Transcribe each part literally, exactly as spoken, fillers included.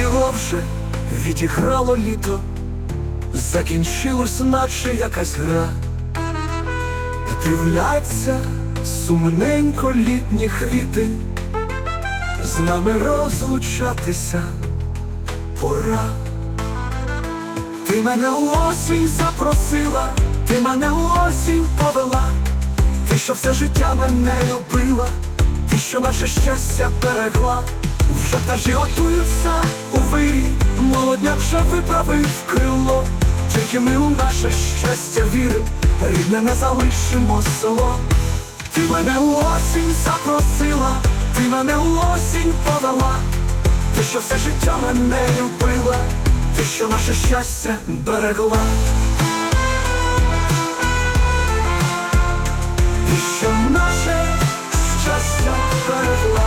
Крило вже відіграло літо, закінчилось, наче якась гра. Дивляться сумненько літні квіти, з нами розлучатися пора. Ти мене у осінь запросила, ти мене у осінь повела, ти, що все життя мене любила, ти, що наше щастя берегла. Вже пташі готуються у вирі, молодняк вже виправив крило. Тільки ми у наше щастя вірим, рідне не залишимо село. Ти мене у осінь запросила, ти мене у осінь повела, ти, що все життя мене любила, ти, що наше щастя берегла. Ти, що наше щастя берегла.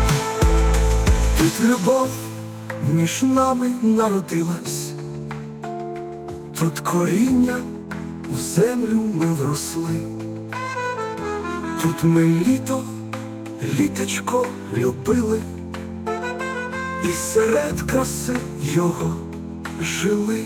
Тут любов між нами народилась, тут коріння в землю ми вросли, тут ми літо, літочко любили, і серед краси його жили.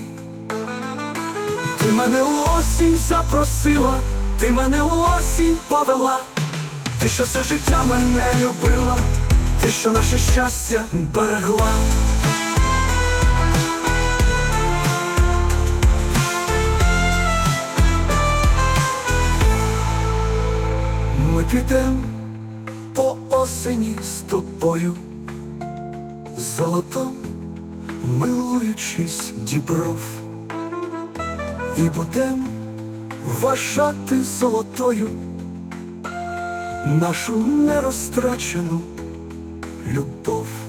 Ти мене у осінь запросила, ти мене у осінь повела, ти, що все життя мене любила, ти, що наше щастя берегла. Ми підем по осені з тобою, золотом милуючись дібров, і будем вважати золотою нашу нерозтрачену любов.